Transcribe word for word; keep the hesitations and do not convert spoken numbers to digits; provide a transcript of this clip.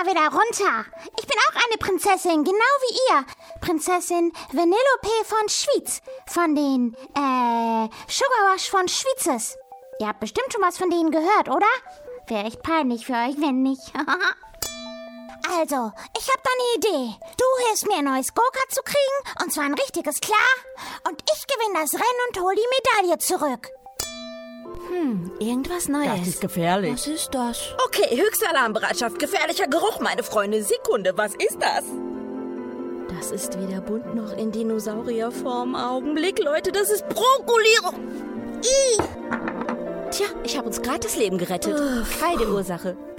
mal wieder runter. Ich bin auch eine Prinzessin, genau wie ihr. Prinzessin Vanellope von Schwyz. Von den, äh, Sugarwash von Schwyzes. Ihr habt bestimmt schon was von denen gehört, oder? Wäre echt peinlich für euch, wenn nicht. Also, ich hab da eine Idee. Du hilfst mir, ein neues Go-Kart zu kriegen, und zwar ein richtiges, klar? Und ich gewinne das Rennen und hol die Medaille zurück. Hm, irgendwas Neues. Das ist gefährlich. Was ist das? Okay, höchste Alarmbereitschaft. Gefährlicher Geruch, meine Freunde. Sekunde, was ist das? Das ist weder bunt noch in Dinosaurierform. Augenblick, Leute, das ist Brokkoli. Tja, ich habe uns gerade das Leben gerettet. Keine Ursache.